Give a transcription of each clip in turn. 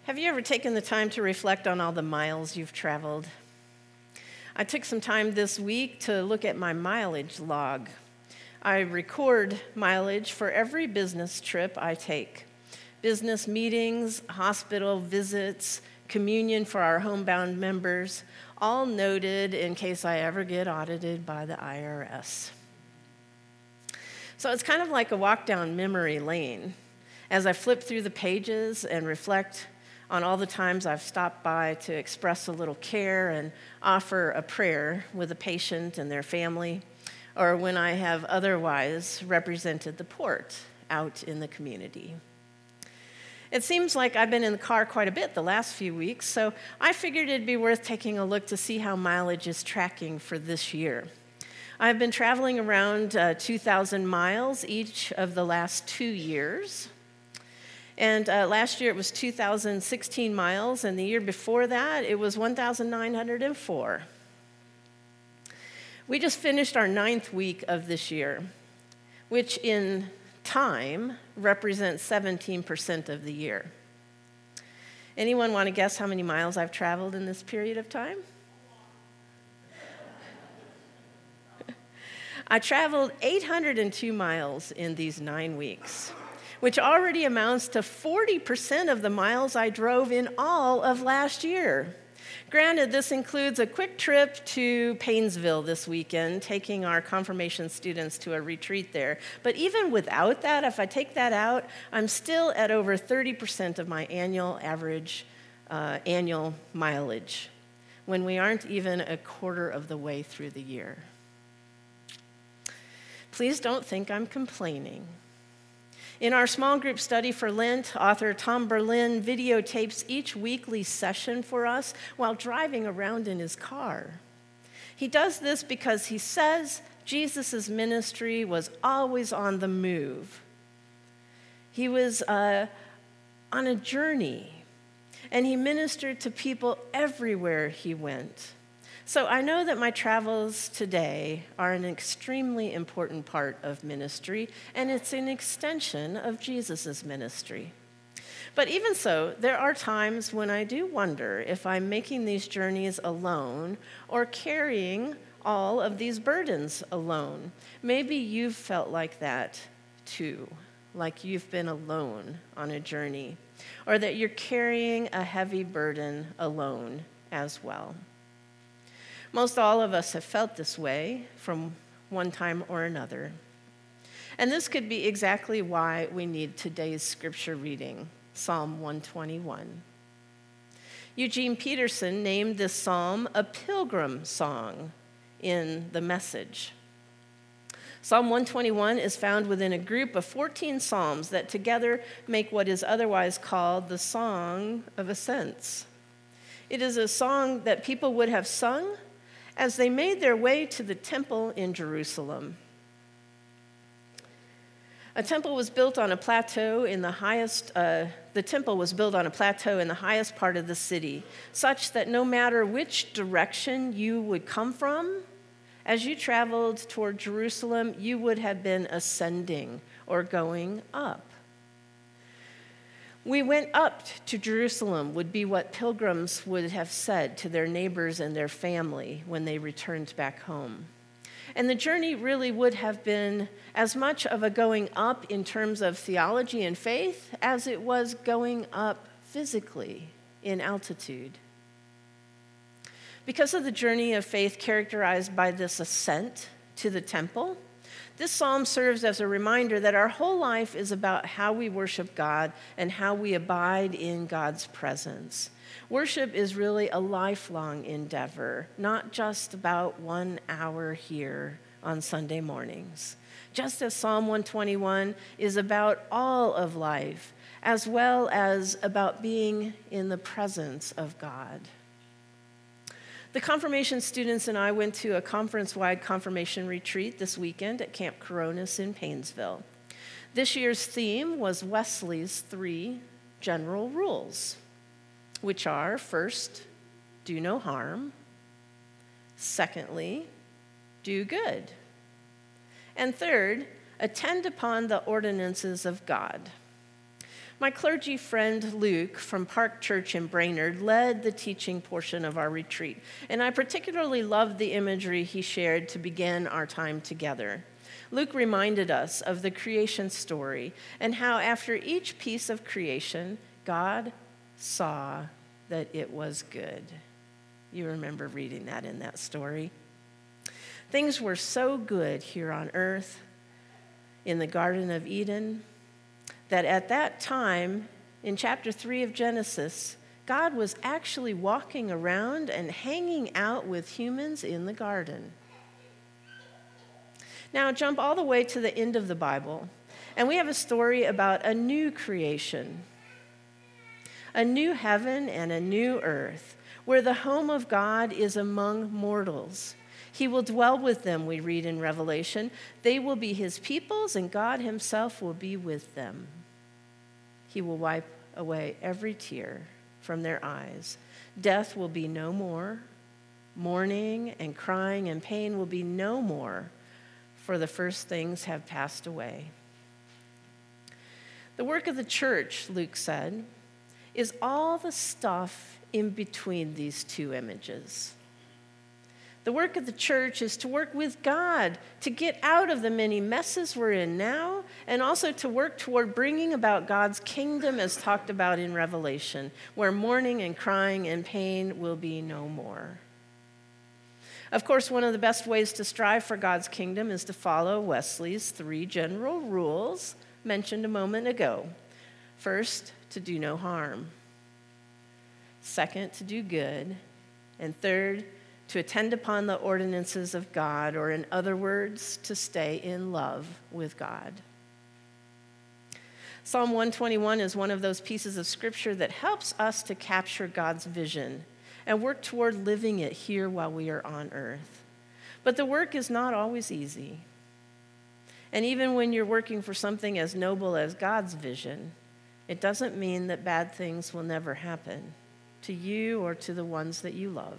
Have you ever taken the time to reflect on all the miles you've traveled? I took some time this week to look at my mileage log. I record mileage for every business trip I take. Business meetings, hospital visits, communion for our homebound members, all noted in case I ever get audited by the IRS. So it's kind of like a walk down memory lane as I flip through the pages and reflect on all the times I've stopped by to express a little care and offer a prayer with a patient and their family, or when I have otherwise represented the port out in the community. It seems like I've been in the car quite a bit the last few weeks, so I figured it'd be worth taking a look to see how mileage is tracking for this year. I've been traveling around 2,000 miles each of the last 2 years. And last year it was 2,016 miles, and the year before that it was 1,904. We just finished our 9th week of this year, which in time represents 17% of the year. Anyone want to guess how many miles I've traveled in this period of time? I traveled 802 miles in these 9 weeks, which already amounts to 40% of the miles I drove in all of last year. Granted, this includes a quick trip to Paynesville this weekend, taking our confirmation students to a retreat there. But even without that, if I take that out, I'm still at over 30% of my annual average annual mileage, when we aren't even a quarter of the way through the year. Please don't think I'm complaining. In our small group study for Lent, author Tom Berlin videotapes each weekly session for us while driving around in his car. He does this because he says Jesus' ministry was always on the move. He was on a journey, and he ministered to people everywhere he went. So I know that my travels today are an extremely important part of ministry, and it's an extension of Jesus' ministry. But even so, there are times when I do wonder if I'm making these journeys alone or carrying all of these burdens alone. Maybe you've felt like that too, like you've been alone on a journey, or that you're carrying a heavy burden alone as well. Most all of us have felt this way from one time or another. And this could be exactly why we need today's scripture reading, Psalm 121. Eugene Peterson named this psalm a pilgrim song in The Message. Psalm 121 is found within a group of 14 psalms that together make what is otherwise called the Song of Ascents. It is a song that people would have sung as they made their way to the temple in Jerusalem. The temple was built on a plateau in the highest part of the city, such that no matter which direction you would come from, as you traveled toward Jerusalem, you would have been ascending or going up. We went up to Jerusalem would be what pilgrims would have said to their neighbors and their family when they returned back home. And the journey really would have been as much of a going up in terms of theology and faith as it was going up physically in altitude. Because of the journey of faith characterized by this ascent to the temple, this psalm serves as a reminder that our whole life is about how we worship God and how we abide in God's presence. Worship is really a lifelong endeavor, not just about 1 hour here on Sunday mornings. Just as Psalm 121 is about all of life, as well as about being in the presence of God. The confirmation students and I went to a conference-wide confirmation retreat this weekend at Camp Coronis in Paynesville. This year's theme was Wesley's 3 general rules, which are, first, do no harm. Secondly, do good. And third, attend upon the ordinances of God. My clergy friend Luke from Park Church in Brainerd led the teaching portion of our retreat, and I particularly loved the imagery he shared to begin our time together. Luke reminded us of the creation story and how after each piece of creation, God saw that it was good. You remember reading that in that story. Things were so good here on earth in the Garden of Eden that at that time, in chapter 3 of Genesis, God was actually walking around and hanging out with humans in the garden. Now, jump all the way to the end of the Bible, and we have a story about a new creation, a new heaven and a new earth, where the home of God is among mortals. He will dwell with them, we read in Revelation. They will be his peoples, and God himself will be with them. He will wipe away every tear from their eyes. Death will be no more. Mourning and crying and pain will be no more, for the first things have passed away. The work of the church, Luke said, is all the stuff in between these two images. The work of the church is to work with God, to get out of the many messes we're in now, and also to work toward bringing about God's kingdom as talked about in Revelation, where mourning and crying and pain will be no more. Of course, one of the best ways to strive for God's kingdom is to follow Wesley's 3 general rules mentioned a moment ago. First, to do no harm. Second, to do good. And third, to attend upon the ordinances of God, or in other words, to stay in love with God. Psalm 121 is one of those pieces of scripture that helps us to capture God's vision and work toward living it here while we are on earth. But the work is not always easy. And even when you're working for something as noble as God's vision, it doesn't mean that bad things will never happen to you or to the ones that you love.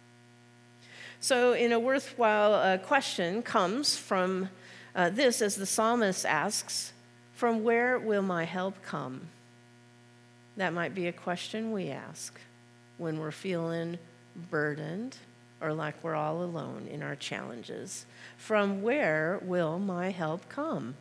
So in a worthwhile question comes from this, as the psalmist asks, from where will my help come? That might be a question we ask when we're feeling burdened or like we're all alone in our challenges. From where will my help come?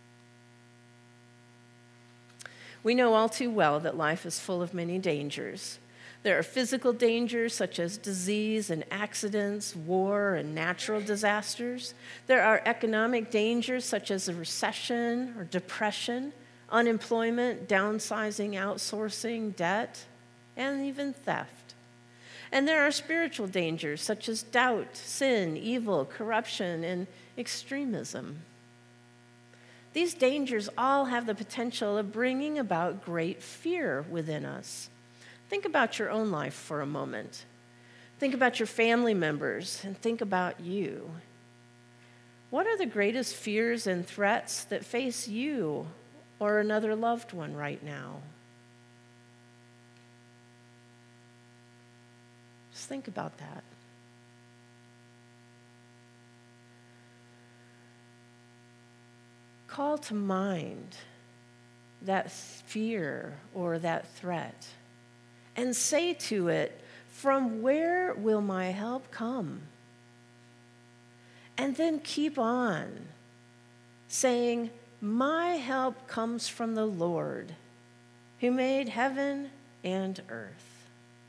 We know all too well that life is full of many dangers. There are physical dangers such as disease and accidents, war and natural disasters. There are economic dangers such as a recession or depression, unemployment, downsizing, outsourcing, debt, and even theft. And there are spiritual dangers such as doubt, sin, evil, corruption, and extremism. These dangers all have the potential of bringing about great fear within us. Think about your own life for a moment. Think about your family members and think about you. What are the greatest fears and threats that face you or another loved one right now? Just think about that. Call to mind that fear or that threat and say to it, from where will my help come? And then keep on saying, my help comes from the Lord who made heaven and earth.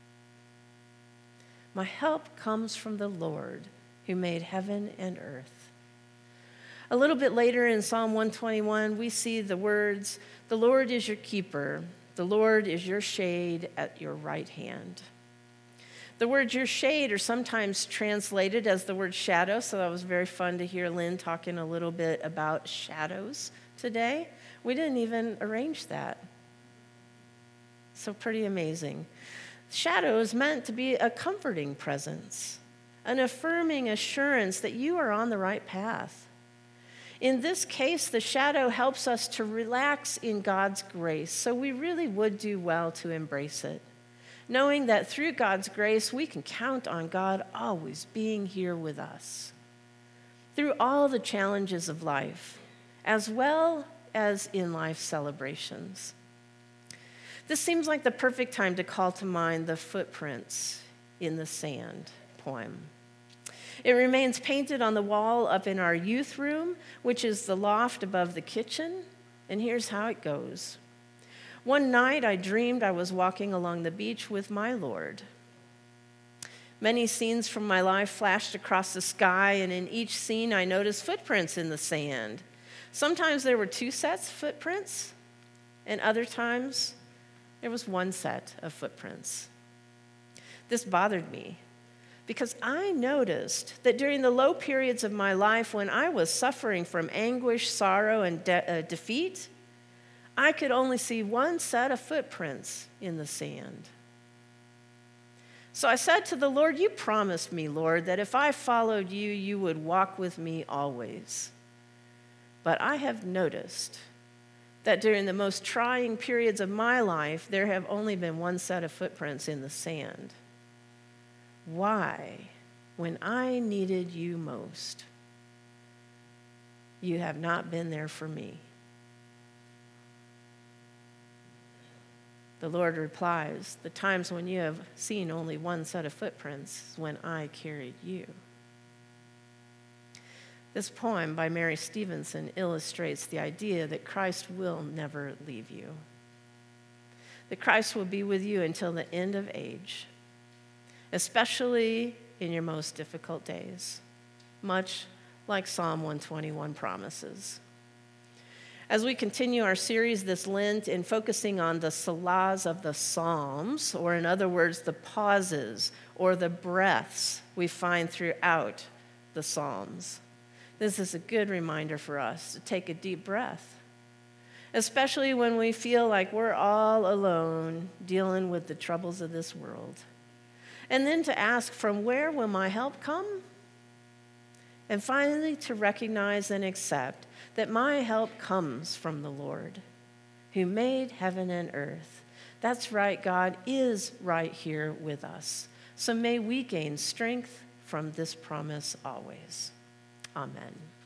My help comes from the Lord who made heaven and earth. A little bit later in Psalm 121, we see the words, the Lord is your keeper. The Lord is your shade at your right hand. The word your shade are sometimes translated as the word shadow, so that was very fun to hear Lynn talking a little bit about shadows today. We didn't even arrange that. So pretty amazing. Shadow is meant to be a comforting presence, an affirming assurance that you are on the right path. In this case, the shadow helps us to relax in God's grace, so we really would do well to embrace it, knowing that through God's grace, we can count on God always being here with us through all the challenges of life, as well as in life celebrations. This seems like the perfect time to call to mind the Footprints in the Sand poem. It remains painted on the wall up in our youth room, which is the loft above the kitchen, and here's how it goes. One night I dreamed I was walking along the beach with my Lord. Many scenes from my life flashed across the sky, and in each scene I noticed footprints in the sand. Sometimes there were 2 sets of footprints, and other times there was 1 set of footprints. This bothered me because I noticed that during the low periods of my life when I was suffering from anguish, sorrow, and defeat, I could only see 1 set of footprints in the sand. So I said to the Lord, you promised me, Lord, that if I followed you, you would walk with me always. But I have noticed that during the most trying periods of my life, there have only been 1 set of footprints in the sand. Why, when I needed you most, you have not been there for me? The Lord replies, the times when you have seen only 1 set of footprints is when I carried you. This poem by Mary Stevenson illustrates the idea that Christ will never leave you, that Christ will be with you until the end of age, especially in your most difficult days, much like Psalm 121 promises. As we continue our series this Lent in focusing on the selahs of the Psalms, or in other words, the pauses or the breaths we find throughout the Psalms, this is a good reminder for us to take a deep breath, especially when we feel like we're all alone dealing with the troubles of this world. And then to ask, from where will my help come? And finally, to recognize and accept that my help comes from the Lord, who made heaven and earth. That's right, God is right here with us. So may we gain strength from this promise always. Amen.